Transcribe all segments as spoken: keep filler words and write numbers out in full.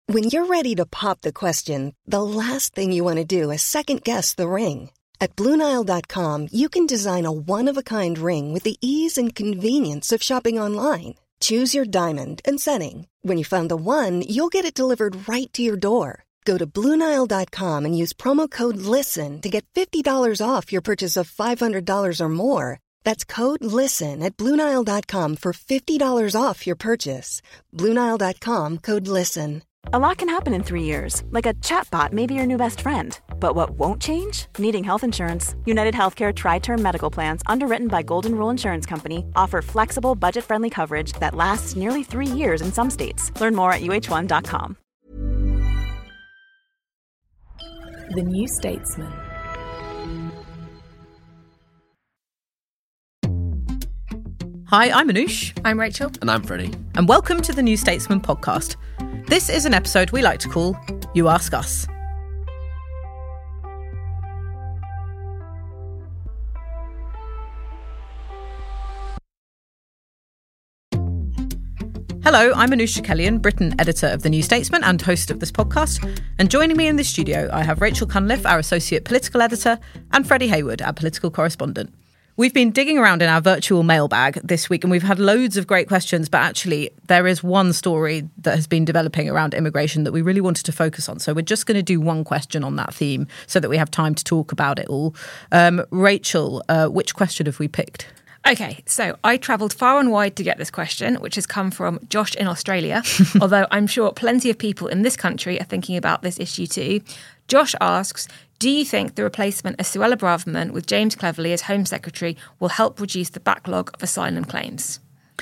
When you're ready to pop the question, the last thing you want to do is second-guess the ring. At Blue Nile dot com, you can design a one-of-a-kind ring with the ease and convenience of shopping online. Choose your diamond and setting. When you find the one, you'll get it delivered right to your door. Go to Blue Nile dot com and use promo code LISTEN to get fifty dollars off your purchase of five hundred dollars or more. That's code LISTEN at Blue Nile dot com for fifty dollars off your purchase. Blue Nile dot com, code LISTEN. A lot can happen in three years, like a chatbot may be your new best friend. But what won't change? Needing health insurance. United Healthcare Tri-Term Medical Plans, underwritten by Golden Rule Insurance Company, offer flexible, budget-friendly coverage that lasts nearly three years in some states. Learn more at U H one dot com. The New Statesman. Hi, I'm Anoush. I'm Rachel. And I'm Freddie. And welcome to the New Statesman podcast. This is an episode we like to call You Ask Us. Hello, I'm Anoush Chakelian, Britain editor of The New Statesman and host of this podcast. And joining me in this studio, I have Rachel Cunliffe, our associate political editor, and Freddie Hayward, our political correspondent. We've been digging around in our virtual mailbag this week and we've had loads of great questions, but actually there is one story that has been developing around immigration that we really wanted to focus on. So we're just going to do one question on that theme so that we have time to talk about it all. Um, Rachel, uh, which question have we picked? Okay, so I travelled far and wide to get this question, which has come from Josh in Australia, although I'm sure plenty of people in this country are thinking about this issue too. Josh asks, do you think the replacement of Suella Braverman with James Cleverly as Home Secretary will help reduce the backlog of asylum claims?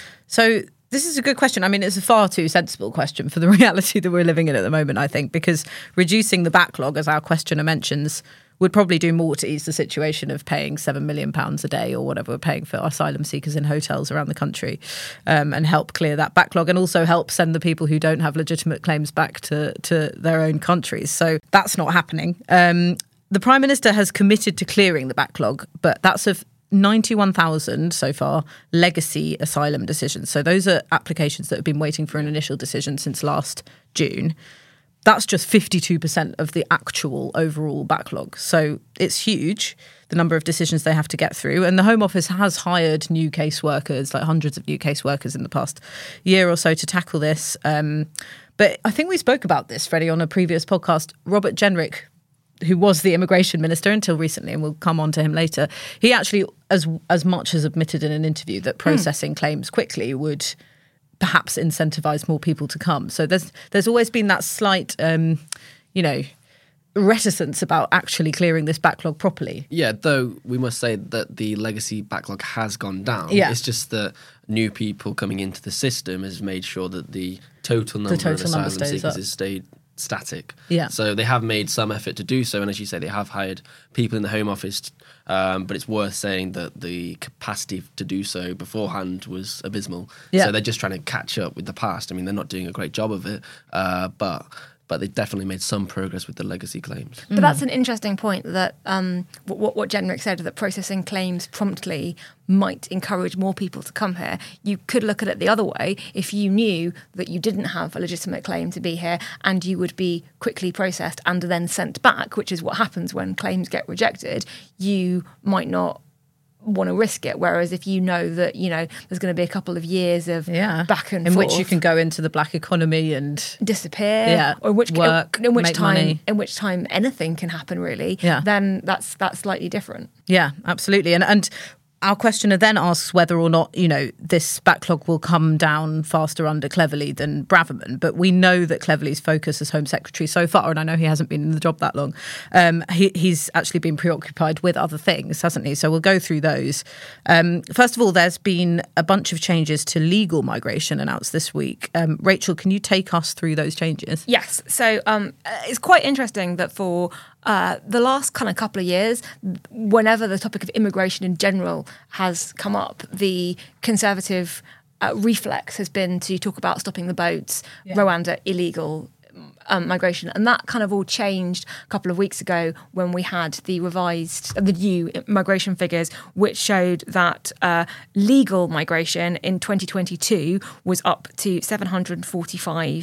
So this is a good question. I mean, it's a far too sensible question for the reality that we're living in at the moment, I think, because reducing the backlog, as our questioner mentions, would probably do more to ease the situation of paying seven million pounds a day or whatever we're paying for asylum seekers in hotels around the country, um, and help clear that backlog and also help send the people who don't have legitimate claims back to, to their own countries. So that's not happening. Um, the Prime Minister has committed to clearing the backlog, but that's of ninety-one thousand so far legacy asylum decisions. So those are applications that have been waiting for an initial decision since last June. That's just fifty-two percent of the actual overall backlog. So it's huge, the number of decisions they have to get through. And the Home Office has hired new caseworkers, like hundreds of new caseworkers in the past year or so to tackle this. Um, but I think we spoke about this, Freddie, on a previous podcast. Robert Jenrick, who was the immigration minister until recently, and we'll come on to him later, he actually as as much as admitted in an interview that processing mm. claims quickly would perhaps incentivise more people to come. So there's there's always been that slight, um, you know, reticence about actually clearing this backlog properly. Yeah, though we must say that the legacy backlog has gone down. Yeah. It's just that new people coming into the system has made sure that the total number the total of number asylum seekers up. has stayed static. Yeah. So they have made some effort to do so, and as you say, they have hired people in the Home Office, um, but it's worth saying that the capacity to do so beforehand was abysmal. Yeah. So they're just trying to catch up with the past. I mean, they're not doing a great job of it, uh, but but they definitely made some progress with the legacy claims. But that's an interesting point that um, what, what Jenrick said, that processing claims promptly might encourage more people to come here. You could look at it the other way. If you knew that you didn't have a legitimate claim to be here and you would be quickly processed and then sent back, which is what happens when claims get rejected, you might not want to risk it. Whereas if you know that, you know, there's going to be a couple of years of yeah. back and in forth, which you can go into the black economy and disappear, yeah, or in which work, in, in which make time money. in which time anything can happen really, yeah. then that's that's slightly different. Yeah, absolutely. And and our questioner then asks whether or not, you know, this backlog will come down faster under Cleverly than Braverman. But we know that Cleverly's focus as Home Secretary so far, and I know he hasn't been in the job that long, um, he, he's actually been preoccupied with other things, hasn't he? So we'll go through those. Um, first of all, there's been a bunch of changes to legal migration announced this week. Um, Rachel, can you take us through those changes? Yes. So um, it's quite interesting that for Uh, the last kind of couple of years, whenever the topic of immigration in general has come up, the Conservative uh, reflex has been to talk about stopping the boats, yeah. Rwanda illegal um, migration. And that kind of all changed a couple of weeks ago when we had the revised, the new migration figures, which showed that uh, legal migration in twenty twenty-two was up to seven hundred forty-five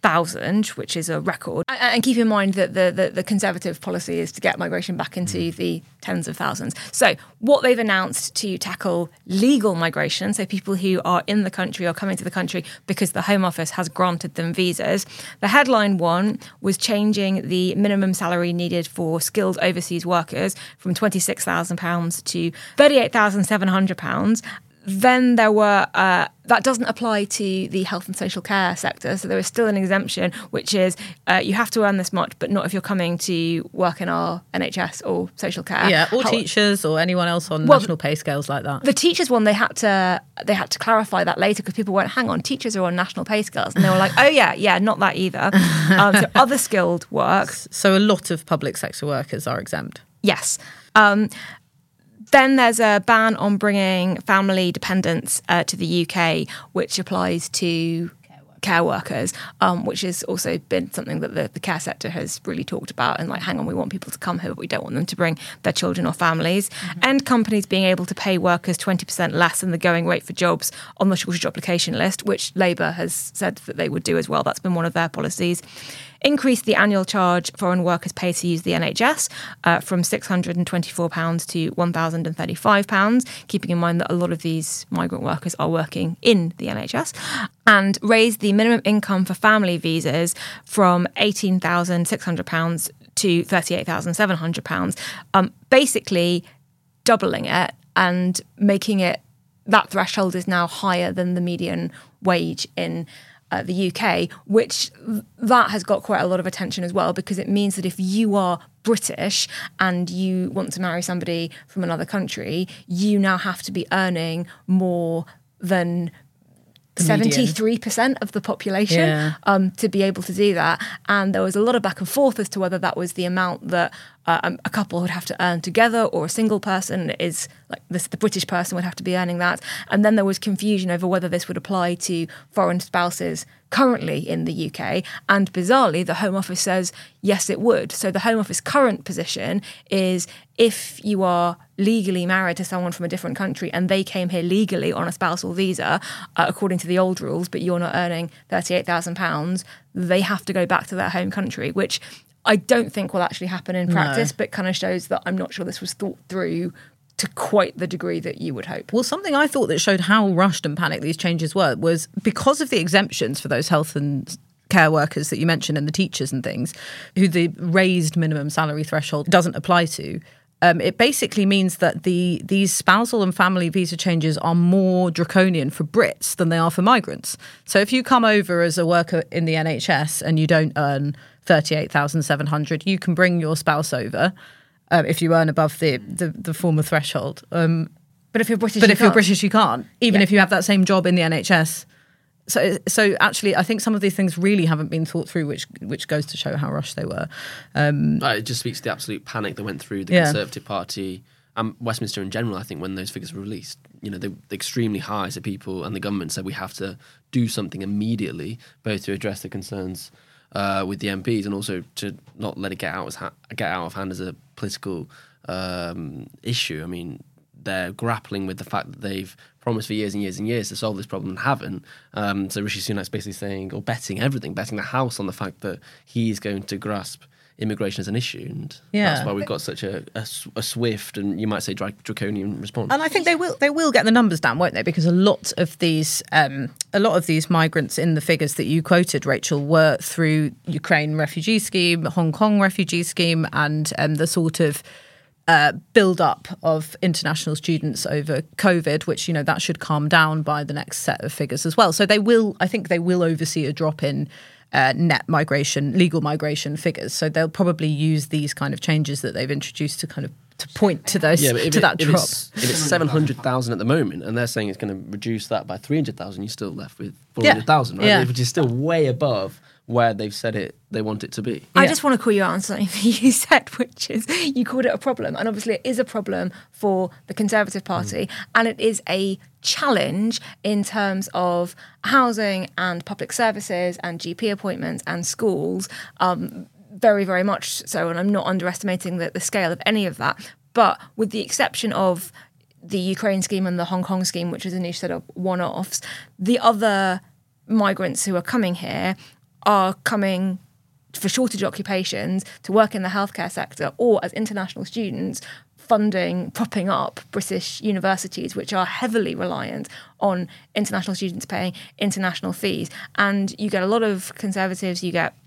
thousand, which is a record. And keep in mind that the, the, the Conservative policy is to get migration back into the tens of thousands. So what they've announced to tackle legal migration, so people who are in the country or coming to the country because the Home Office has granted them visas, the headline one was changing the minimum salary needed for skilled overseas workers from twenty-six thousand pounds to thirty-eight thousand seven hundred pounds. Then there were, uh, that doesn't apply to the health and social care sector. So there is still an exemption, which is uh, you have to earn this much, but not if you're coming to work in our N H S or social care. Yeah, or How, teachers or anyone else on well, national pay scales like that. The teachers one, they had to they had to clarify that later because people went, hang on, teachers are on national pay scales. And they were like, oh yeah, yeah, not that either. Um, so other skilled work. So a lot of public sector workers are exempt. Yes. Um, Then there's a ban on bringing family dependents uh, to the U K, which applies to care workers, um, which has also been something that the, the care sector has really talked about. And like, hang on, we want people to come here, but we don't want them to bring their children or families. Mm-hmm. And companies being able to pay workers twenty percent less than the going rate for jobs on the shortage application list, which Labour has said that they would do as well. That's been one of their policies. Increase the annual charge foreign workers pay to use the N H S uh, from six hundred twenty-four pounds to one thousand thirty-five pounds, keeping in mind that a lot of these migrant workers are working in the N H S, and raise the minimum income for family visas from eighteen thousand six hundred pounds to thirty-eight thousand seven hundred pounds, um, basically doubling it and making it, that threshold is now higher than the median wage in Uh, the U K, which that has got quite a lot of attention as well, because it means that if you are British and you want to marry somebody from another country, you now have to be earning more than seventy-three percent of the population Yeah. um, to be able to do that. And there was a lot of back and forth as to whether that was the amount that uh, a couple would have to earn together, or a single person is like this, the British person would have to be earning that. And then there was confusion over whether this would apply to foreign spouses currently in the U K. And bizarrely, the Home Office says, yes, it would. So the Home Office current position is if you are legally married to someone from a different country and they came here legally on a spousal visa, uh, according to the old rules, but you're not earning thirty-eight thousand pounds, they have to go back to their home country, which I don't think will actually happen in practice, no. but kind of shows that I'm not sure this was thought through to quite the degree that you would hope. Well, something I thought that showed how rushed and panicked these changes were was because of the exemptions for those health and care workers that you mentioned and the teachers and things, who the raised minimum salary threshold doesn't apply to. Um, it basically means that the these spousal and family visa changes are more draconian for Brits than they are for migrants. So if you come over as a worker in the N H S and you don't earn thirty-eight thousand seven hundred, you can bring your spouse over uh, if you earn above the, the, the former threshold. Um, but if you're British, but you if can't. you're British, you can't, even Yeah. if you have that same job in the N H S. So, so actually, I think some of these things really haven't been thought through, which which goes to show how rushed they were. Um, Uh, it just speaks to the absolute panic that went through the Yeah. Conservative Party and Westminster in general. I think when those figures were released, you know, they were extremely high. So people and the government said we have to do something immediately, both to address the concerns uh, with the M Ps and also to not let it get out as ha- get out of hand as a political um, issue. I mean, they're grappling with the fact that they've promised for years and years and years to solve this problem and haven't. Um, so Rishi Sunak's basically saying, or betting everything, betting the house on the fact that he's going to grasp immigration as an issue. And Yeah. that's why we've got such a, a, a swift and you might say dra- draconian response. And I think they will they will get the numbers down, won't they? Because a lot of these um, a lot of these migrants in the figures that you quoted, Rachel, were through Ukraine refugee scheme, Hong Kong refugee scheme, and um, the sort of uh, build up of international students over COVID, which, you know, that should calm down by the next set of figures as well. So they will, I think they will oversee a drop in Uh, net migration, legal migration figures. So they'll probably use these kind of changes that they've introduced to kind of to point to those yeah, but if to it, that if drop. It's, if it's seven hundred thousand at the moment and they're saying it's going to reduce that by three hundred thousand, you're still left with four hundred thousand, right? Yeah. Which is still way above where they've said it they want it to be. I Yeah. just want to call you out on something that you said, which is you called it a problem. And obviously it is a problem for the Conservative Party. Mm. And it is a challenge in terms of housing and public services and G P appointments and schools, um, very, very much so. And I'm not underestimating the, the scale of any of that. But with the exception of the Ukraine scheme and the Hong Kong scheme, which is a niche set of one-offs, the other migrants who are coming here are coming for shortage occupations to work in the healthcare sector, or as international students funding, propping up British universities, which are heavily reliant on international students paying international fees. And you get a lot of Conservatives, you get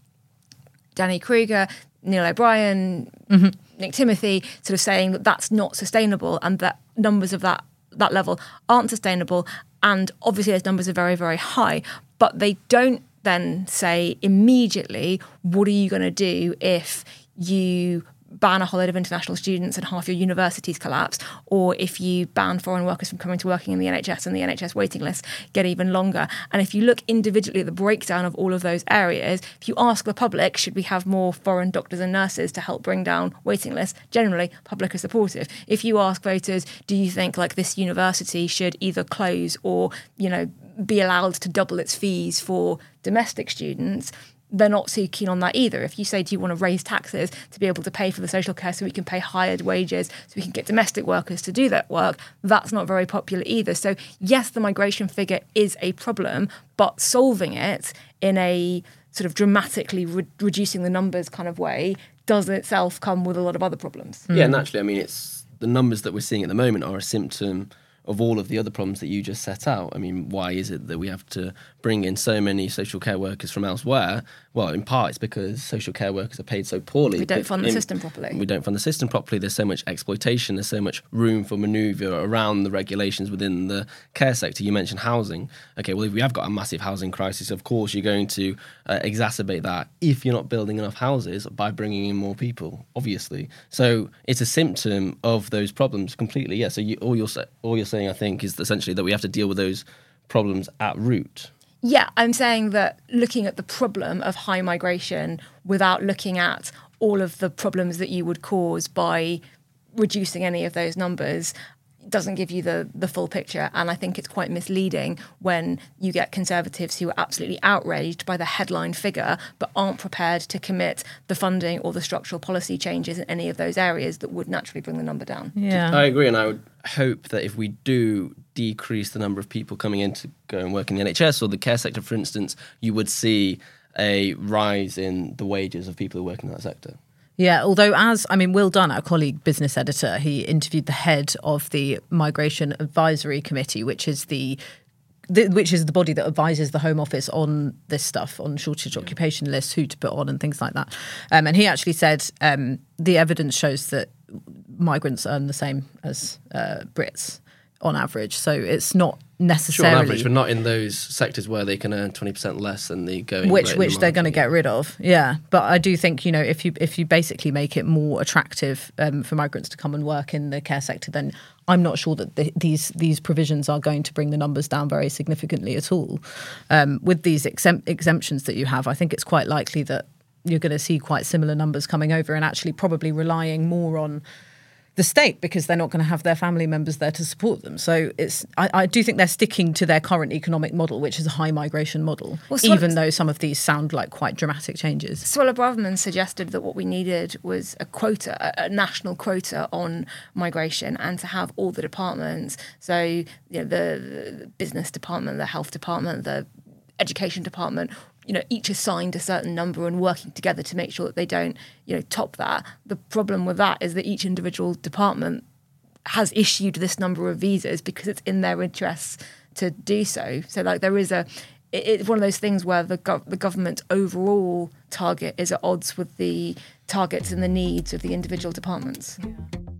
Danny Kruger, Neil O'Brien, mm-hmm. Nick Timothy, sort of saying that that's not sustainable and that numbers of that, that level aren't sustainable. And obviously those numbers are very, very high, but they don't then say immediately, what are you going to do if you ban a whole load of international students and half your universities collapse, or if you ban foreign workers from coming to working in the N H S and the N H S waiting lists get even longer. And if you look individually at the breakdown of all of those areas, if you ask the public, should we have more foreign doctors and nurses to help bring down waiting lists, generally public are supportive. If you ask voters, do you think like this university should either close or, you know, be allowed to double its fees for domestic students, they're not so keen on that either. If you say, do you want to raise taxes to be able to pay for the social care so we can pay higher wages, so we can get domestic workers to do that work, that's not very popular either. So yes, the migration figure is a problem, but solving it in a sort of dramatically re- reducing the numbers kind of way does itself come with a lot of other problems. Yeah, naturally. I mean, it's the numbers that we're seeing at the moment are a symptom of all of the other problems that you just set out. I mean, why is it that we have to bring in so many social care workers from elsewhere? Well, in part, it's because social care workers are paid so poorly. We don't fund the in, system properly. We don't fund the system properly. There's so much exploitation. There's so much room for manoeuvre around the regulations within the care sector. You mentioned housing. Okay, well, if we have got a massive housing crisis, of course, you're going to uh, exacerbate that if you're not building enough houses by bringing in more people, obviously. So it's a symptom of those problems completely. Yeah, so you, all, you're, all you're saying, I think, is essentially that we have to deal with those problems at root. Yeah, I'm saying that looking at the problem of high migration without looking at all of the problems that you would cause by reducing any of those numbers doesn't give you the, the full picture. And I think it's quite misleading when you get Conservatives who are absolutely outraged by the headline figure but aren't prepared to commit the funding or the structural policy changes in any of those areas that would naturally bring the number down. Yeah, I agree, and I would hope that if we do decrease the number of people coming in to go and work in the N H S or the care sector, for instance, you would see a rise in the wages of people who work in that sector. Yeah, although as, I mean, Will Dunn, our colleague business editor, he interviewed the head of the Migration Advisory Committee, which is the, the which is the body that advises the Home Office on this stuff, on shortage occupation lists, who to put on and things like that. Um, and he actually said um, the evidence shows that migrants earn the same as uh, Brits on average. So it's not necessarily... Sure, on average, but not in those sectors where they can earn twenty percent less than the going Which rate which the they're going to market. get rid of, yeah. But I do think, you know, if you if you basically make it more attractive um, for migrants to come and work in the care sector, then I'm not sure that the, these these provisions are going to bring the numbers down very significantly at all. Um, with these exempt, exemptions that you have, I think it's quite likely that you're going to see quite similar numbers coming over and actually probably relying more on the state because they're not going to have their family members there to support them. So it's I, I do think they're sticking to their current economic model, which is a high migration model, well, so even though some of these sound like quite dramatic changes. Suella Braverman suggested that what we needed was a quota, a, a national quota on migration, and to have all the departments, so you know, the, the business department, the health department, the education department, you know, each assigned a certain number and working together to make sure that they don't, you know, top that. The problem with that is that each individual department has issued this number of visas because it's in their interests to do so. So, like, there is a, it, it's one of those things where the gov- the government overall target is at odds with the targets and the needs of the individual departments. Yeah.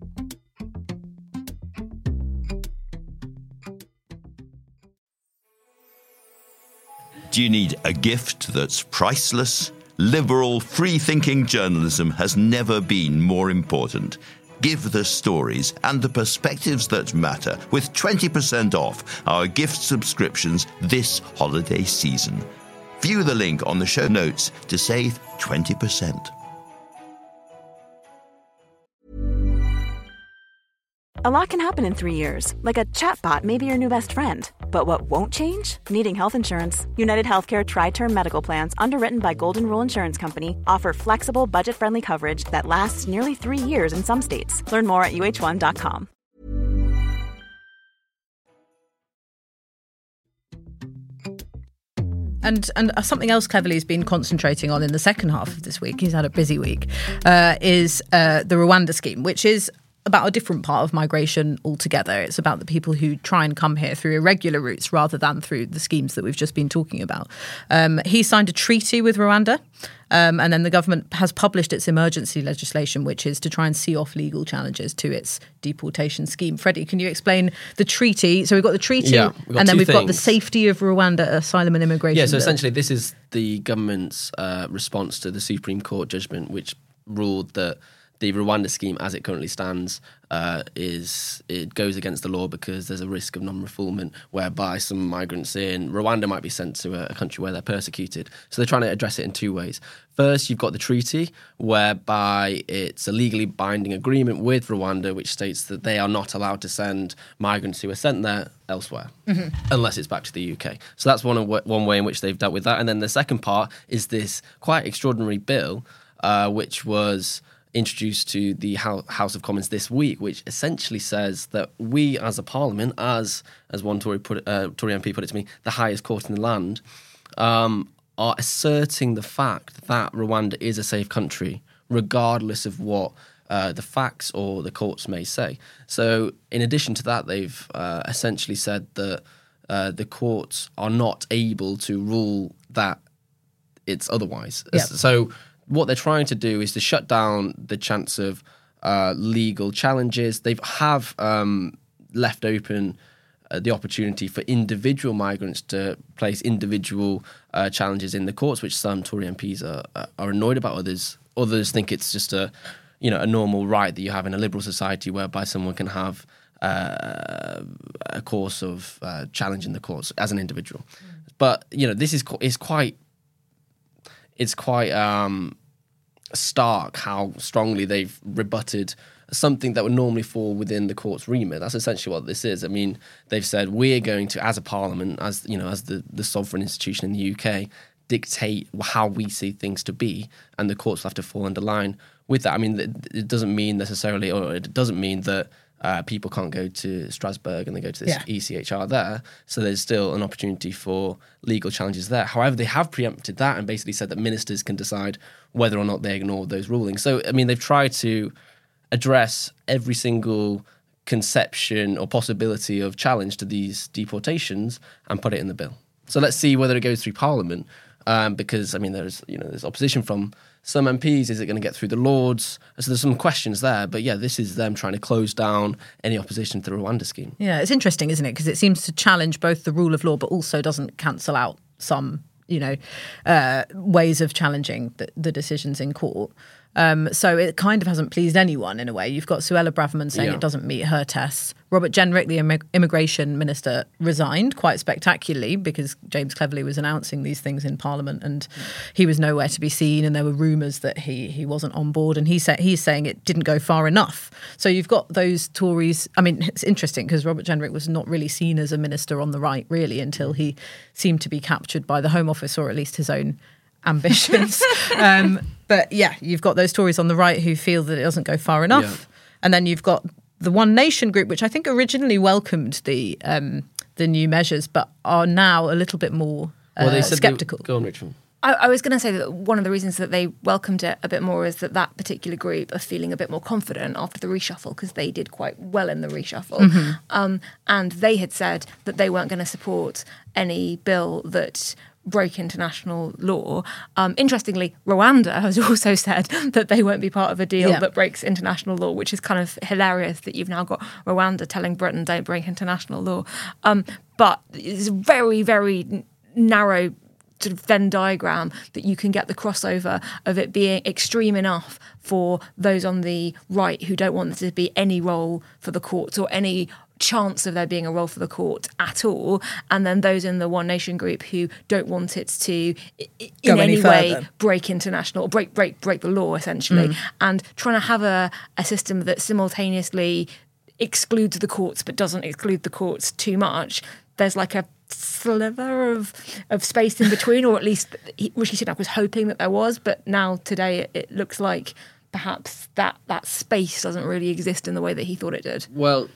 Do you need a gift that's priceless? Liberal, free-thinking journalism has never been more important. Give the stories and the perspectives that matter with twenty percent off our gift subscriptions this holiday season. View the link on the show notes to save twenty percent. A lot can happen in three years, like a chatbot may be your new best friend. But what won't change? Needing health insurance. United Healthcare Tri-Term Medical Plans, underwritten by Golden Rule Insurance Company, offer flexible, budget-friendly coverage that lasts nearly three years in some states. Learn more at U H one dot com. And and something else Cleverly's been concentrating on in the second half of this week, he's had a busy week, uh, is uh, the Rwanda scheme, which is about a different part of migration altogether. It's about the people who try and come here through irregular routes rather than through the schemes that we've just been talking about. Um, he signed a treaty with Rwanda, um, and then the government has published its emergency legislation, which is to try and see off legal challenges to its deportation scheme. Freddie, can you explain the treaty? So we've got the treaty, Yeah, we've got and then two we've got the things. safety of Rwanda asylum and immigration. Yeah, so bill. essentially this is the government's uh, response to the Supreme Court judgment, which ruled that the Rwanda scheme, as it currently stands, uh, is it goes against the law because there's a risk of non-refoulement, whereby some migrants in Rwanda might be sent to a, a country where they're persecuted. So they're trying to address it in two ways. First, you've got the treaty, whereby it's a legally binding agreement with Rwanda, which states that they are not allowed to send migrants who are sent there elsewhere, mm-hmm. unless it's back to the U K. So that's one of, one way in which they've dealt with that. And then the second part is this quite extraordinary bill, uh, which was introduced to the House of Commons this week, which essentially says that we as a parliament, as as one Tory, put, uh, Tory M P put it to me, the highest court in the land, um, are asserting the fact that Rwanda is a safe country, regardless of what uh, the facts or the courts may say. So in addition to that, they've uh, essentially said that uh, the courts are not able to rule that it's otherwise. Yep. So what they're trying to do is to shut down the chance of uh, legal challenges. They have um, left open uh, the opportunity for individual migrants to place individual uh, challenges in the courts, which some Tory M Ps are, are annoyed about. Others, others think it's just a, you know, a normal right that you have in a liberal society, whereby someone can have uh, a course of uh, challenge in the courts as an individual. Mm. But you know, this is is quite. It's quite um, stark how strongly they've rebutted something that would normally fall within the court's remit. That's essentially what this is. I mean, they've said we're going to, as a parliament, as you know, as the, the sovereign institution in the U K, dictate how we see things to be, and the courts will have to fall under line with that. I mean, it doesn't mean necessarily, or it doesn't mean that Uh, people can't go to Strasbourg and they go to this yeah. E C H R there. So there's still an opportunity for legal challenges there. However, they have preempted that and basically said that ministers can decide whether or not they ignore those rulings. So, I mean, they've tried to address every single conception or possibility of challenge to these deportations and put it in the bill. So let's see whether it goes through Parliament, um, because, I mean, there's, you know, there's opposition from some M Ps. Is it going to get through the Lords? So there's some questions there. But yeah, this is them trying to close down any opposition to the Rwanda scheme. Yeah, it's interesting, isn't it? Because it seems to challenge both the rule of law, but also doesn't cancel out some, you know, uh, ways of challenging the, the decisions in court. Um, so it kind of hasn't pleased anyone in a way. You've got Suella Braverman saying Yeah. it doesn't meet her tests. Robert Jenrick, the immig- immigration minister, resigned quite spectacularly because James Cleverly was announcing these things in Parliament and he was nowhere to be seen, and there were rumours that he he wasn't on board, and he said he's saying it didn't go far enough. So you've got those Tories. I mean, it's interesting because Robert Jenrick was not really seen as a minister on the right really until he seemed to be captured by the Home Office, or at least his own ambitions. um, but yeah, you've got those Tories on the right who feel that it doesn't go far enough. Yeah. And then you've got the One Nation group, which I think originally welcomed the um, the new measures, but are now a little bit more uh, well, they said sceptical. They, go on, Richard. I, I was going to say that one of the reasons that they welcomed it a bit more is that that particular group are feeling a bit more confident after the reshuffle, because they did quite well in the reshuffle. Mm-hmm. Um, and they had said that they weren't going to support any bill that broke international law. Um, interestingly, Rwanda has also said that they won't be part of a deal yeah. that breaks international law, which is kind of hilarious that you've now got Rwanda telling Britain don't break international law. Um, but it's a very, very narrow sort of Venn diagram that you can get the crossover of it being extreme enough for those on the right who don't want there to be any role for the courts or any chance of there being a role for the court at all, and then those in the One Nation group who don't want it to in Go any, any way further. break international, break break break the law essentially, mm. and trying to have a, a system that simultaneously excludes the courts but doesn't exclude the courts too much. There's like a sliver of of space in between, or at least he, Rishi Sunak was hoping that there was, but now today it, it looks like perhaps that that space doesn't really exist in the way that he thought it did. Well,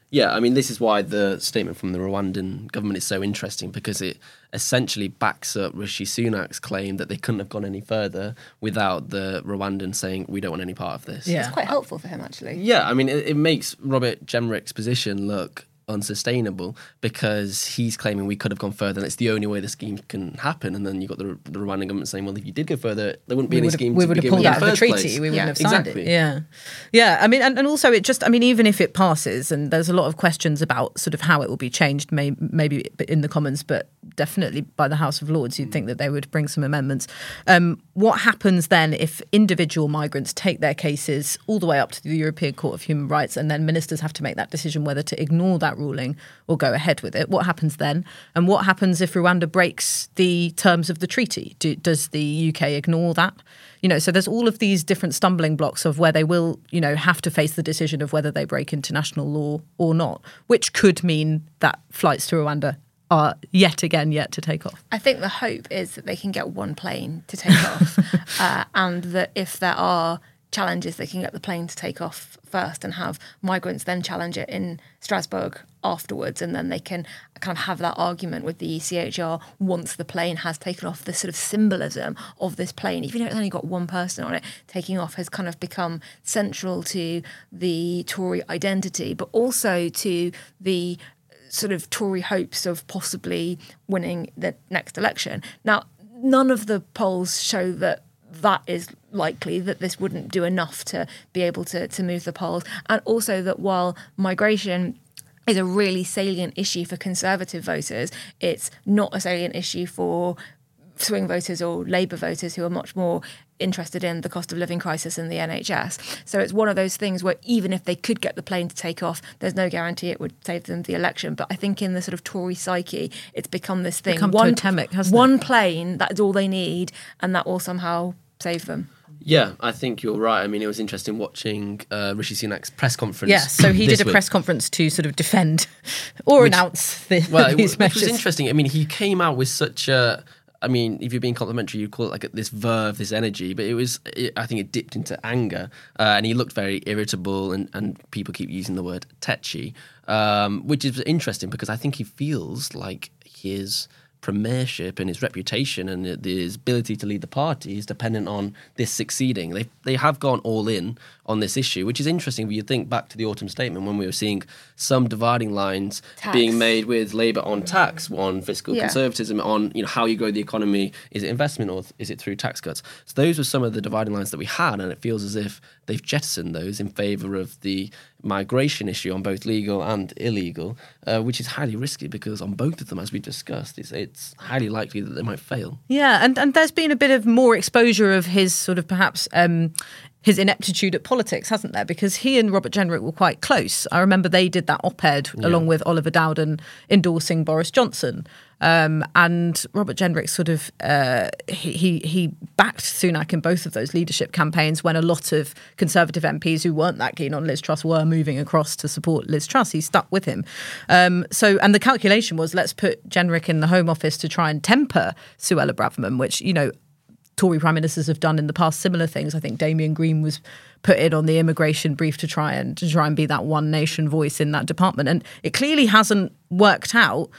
Yeah, I mean, this is why the statement from the Rwandan government is so interesting, because it essentially backs up Rishi Sunak's claim that they couldn't have gone any further without the Rwandan saying, we don't want any part of this. Yeah. It's quite helpful for him, actually. Yeah, I mean, it, it makes Robert Jenrick's position look unsustainable, because he's claiming we could have gone further and it's the only way the scheme can happen. And then you've got the, the Rwandan government saying, well, if you did go further, there wouldn't be we any would scheme have, we to would have begin pulled with out in of the first treaty. place. We wouldn't Yeah. have signed Exactly. it. Yeah. Yeah. I mean, and, and also it just, I mean, even if it passes, and there's a lot of questions about sort of how it will be changed, may, maybe in the Commons, but definitely by the House of Lords, you'd think that they would bring some amendments. Um, what happens then if individual migrants take their cases all the way up to the European Court of Human Rights, and then ministers have to make that decision whether to ignore that ruling or go ahead with it? What happens then? And what happens if Rwanda breaks the terms of the treaty? Do, does the U K ignore that? You know, so there's all of these different stumbling blocks of where they will, you know, have to face the decision of whether they break international law or not, which could mean that flights to Rwanda are yet again yet to take off. I think the hope is that they can get one plane to take off, uh, and that if there are challenges, they can get the plane to take off first and have migrants then challenge it in Strasbourg afterwards, and then they can kind of have that argument with the E C H R once the plane has taken off. The sort of symbolism of this plane, even though it's only got one person on it, taking off has kind of become central to the Tory identity, but also to the sort of Tory hopes of possibly winning the next election. Now, none of the polls show that that is likely, that this wouldn't do enough to be able to, to move the polls. And also that while migration is a really salient issue for Conservative voters, it's not a salient issue for swing voters or Labour voters who are much more interested in the cost of living crisis and the N H S. So it's one of those things where even if they could get the plane to take off, there's no guarantee it would save them the election. But I think in the sort of Tory psyche, it's become this thing. Become one totemic, hasn't one it? plane, that's all they need, and that will somehow save them. Yeah, I think you're right. I mean, it was interesting watching uh, Rishi Sunak's press conference. Yeah, so he this did a week. press conference to sort of defend or Which- announce the, Well, these which measures. was interesting. I mean, he came out with such a. I mean, if you're being complimentary, you'd call it like this verve, this energy. But it was, it, I think, it dipped into anger, uh, and he looked very irritable. And, and people keep using the word tetchy, um, which is interesting because I think he feels like his premiership and his reputation and his ability to lead the party is dependent on this succeeding. They they have gone all in on this issue, which is interesting. When you think back to the autumn statement, when we were seeing some dividing lines Tax. being made with Labour on tax, on fiscal Yeah. conservatism, on you know how you grow the economy. Is it investment or is it through tax cuts? So those were some of the dividing lines that we had, and it feels as if they've jettisoned those in favour of the migration issue on both legal and illegal, uh, which is highly risky because on both of them, as we discussed, it's, it's highly likely that they might fail. Yeah, and, and there's been a bit of more exposure of his sort of perhaps um, his ineptitude at politics, hasn't there? Because he and Robert Jenrick were quite close. I remember they did that op-ed Yeah. along with Oliver Dowden endorsing Boris Johnson. Um, and Robert Jenrick sort of, uh, he, he he backed Sunak in both of those leadership campaigns when a lot of Conservative M Ps who weren't that keen on Liz Truss were moving across to support Liz Truss. He stuck with him. Um, so, and the calculation was, let's put Jenrick in the Home Office to try and temper Suella Braverman, which, you know, Tory prime ministers have done in the past similar things. I think Damien Green was put in on the immigration brief to try and to try and be that one nation voice in that department. And it clearly hasn't worked out.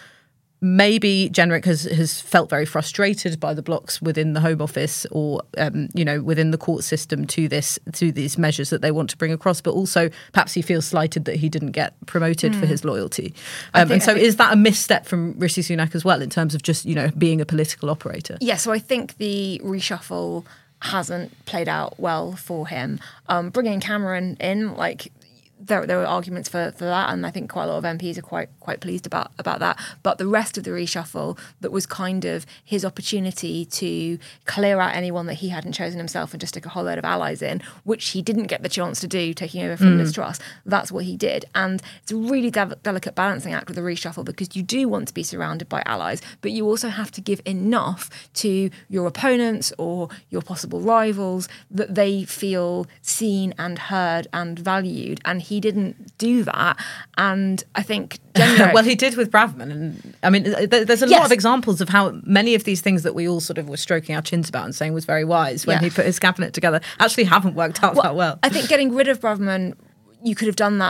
Maybe Jenrick has, has felt very frustrated by the blocks within the Home Office or, um, you know, within the court system to this to these measures that they want to bring across. But also perhaps he feels slighted that he didn't get promoted for his loyalty. Um, think- and so I think- is that a misstep from Rishi Sunak as well in terms of just, you know, being a political operator? Yeah, so I think the reshuffle hasn't played out well for him. Um, bringing Cameron in, like, there, there were arguments for, for that, and I think quite a lot of M Ps are quite quite pleased about about that. But the rest of the reshuffle, that was kind of his opportunity to clear out anyone that he hadn't chosen himself and just stick a whole load of allies in, which he didn't get the chance to do taking over from Liz Truss. That's what he did. And it's a really de- delicate balancing act with the reshuffle, because you do want to be surrounded by allies, but you also have to give enough to your opponents or your possible rivals that they feel seen and heard and valued. And he didn't do that. And I think Jenrick, Well, he did with Braverman. And I mean, th- there's a Yes. lot of examples of how many of these things that we all sort of were stroking our chins about and saying was very wise when Yeah. he put his cabinet together actually haven't worked out that well. I think getting rid of Braverman, you could have done that, but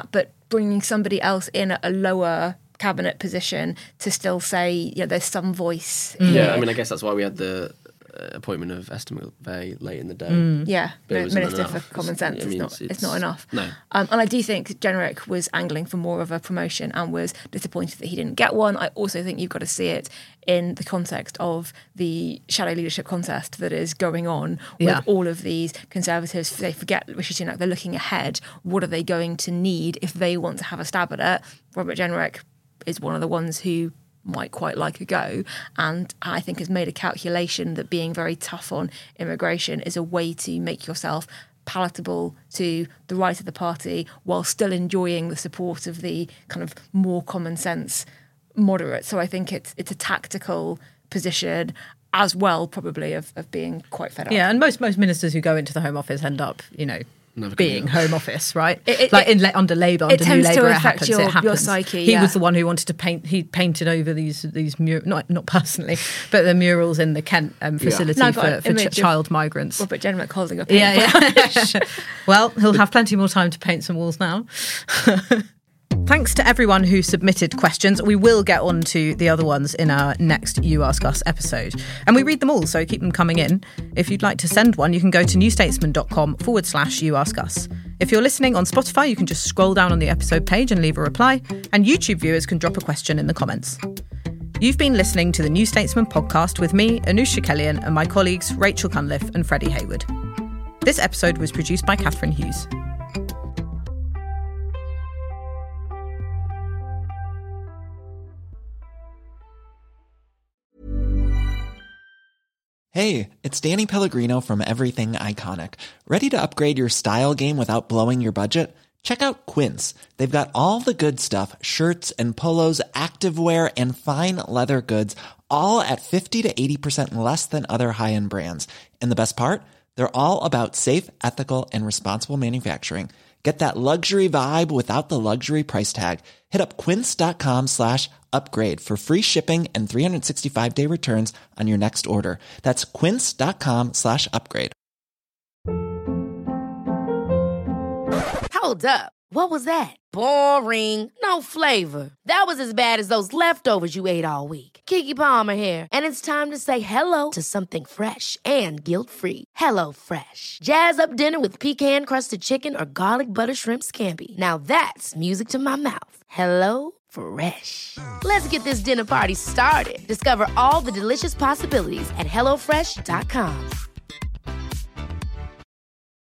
bringing somebody else in at a lower cabinet position to still say, you know, there's some voice. Mm. Here. Yeah, I mean, I guess that's why we had the uh, appointment of Esther McVey late in the day. Mm. Yeah, but Min- Minister for Common Sense. I mean, it's, not, it's, it's not enough. No. Um, and I do think Jenrick was angling for more of a promotion and was disappointed that he didn't get one. I also think you've got to see it in the context of the shadow leadership contest that is going on with Yeah. all of these Conservatives. They forget Rishi Sunak, they're looking ahead. What are they going to need if they want to have a stab at it? Robert Jenrick is one of the ones who might quite like a go, and I think has made a calculation that being very tough on immigration is a way to make yourself palatable to the right of the party while still enjoying the support of the kind of more common sense moderate. So I think it's it's a tactical position as well, probably, of, of being quite fed up. Yeah, and most most ministers who go into the Home Office end up, you know, Never being Home Office, right? It- it- like it- in, under Labour, it under New tends to Labour, it affect happens. your- it your happens. psyche, He yeah. was the one who wanted to paint. He painted over these these mur- not not personally, but the murals in the Kent um, facility No, I've got for, an for image ch- of child migrants. Robert Jenrick holding a Yeah, paintbrush. yeah. Well, he'll have plenty more time to paint some walls now. Thanks to everyone who submitted questions. We will get on to the other ones in our next You Ask Us episode. And we read them all, so keep them coming in. If you'd like to send one, you can go to newstatesman.com forward slash You Ask Us. If you're listening on Spotify, you can just scroll down on the episode page and leave a reply. And YouTube viewers can drop a question in the comments. You've been listening to the New Statesman podcast with me, Anusha Kellion, and my colleagues Rachel Cunliffe and Freddie Hayward. This episode was produced by Catherine Hughes. Hey, it's Danny Pellegrino from Everything Iconic. Ready to upgrade your style game without blowing your budget? Check out Quince. They've got all the good stuff, shirts and polos, activewear, and fine leather goods, all at fifty to eighty percent less than other high-end brands. And the best part? They're all about safe, ethical, and responsible manufacturing. Get that luxury vibe without the luxury price tag. Hit up quince.com slash upgrade for free shipping and three sixty-five day returns on your next order. That's quince.com slash upgrade. Hold up. What was that? Boring. No flavor. That was as bad as those leftovers you ate all week. Keke Palmer here. And it's time to say hello to something fresh and guilt-free. Hello Fresh. Jazz up dinner with pecan-crusted chicken or garlic butter shrimp scampi. Now that's music to my mouth. Hello Fresh. Let's get this dinner party started. Discover all the delicious possibilities at hello fresh dot com.